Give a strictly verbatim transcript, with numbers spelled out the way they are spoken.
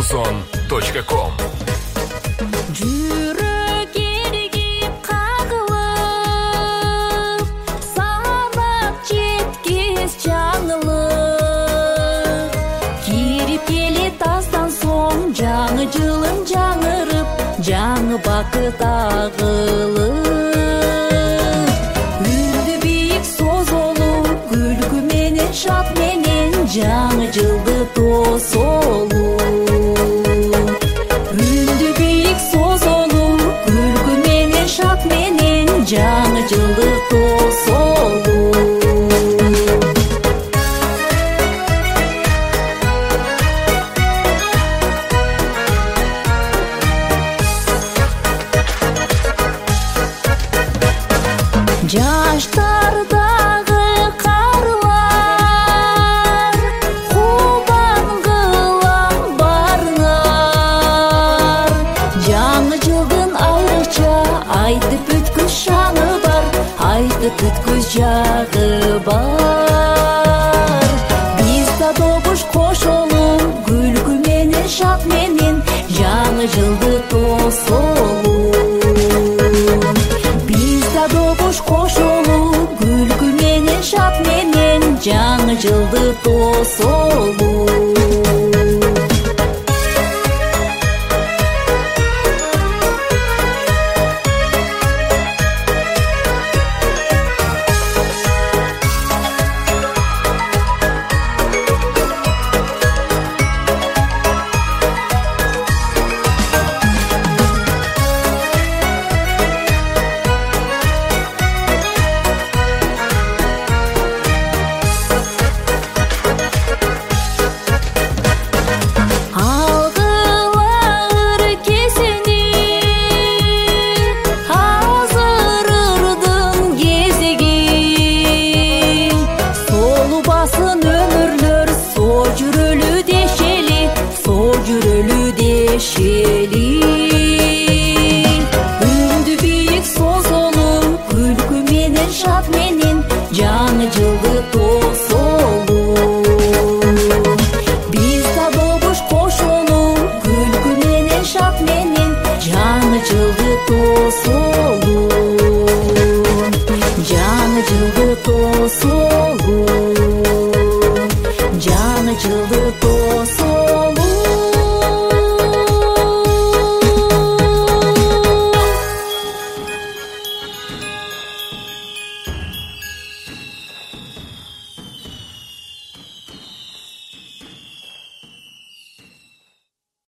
озон точка ком. Жүрек ерігіп қағылып, санап жеткез жаңылып. Кирип келе тастан соң жаңы жылым жаңырып, жаңы бақыт ағылып. Үнді биік созолу, күлкі менен шат менен жаңы жылды тосолу. Үнді биік созолу, күлкі менен шат менен жаңы жылды тосолу. Жаштардағы қарлар, қубан қылаң барыңар. Жаңы жылдың айрықша айтып өткіз шаңы бар, айтып өткіз жағы бар. Біз да добыш қошолу, күлкі менен шат менен жаңы жылды тосолу. Добуш қошолу, күлкі менен шат менен жаңы жылды тосолу. Үнді биік созолу, күлкі менен шат менен жаңы жылды тосолу. Біз да добуш қошолу, күлкі менен шат менен жаңы жылды тосолу. Жаңы жылды тосолу, жаңы жылды тосолу.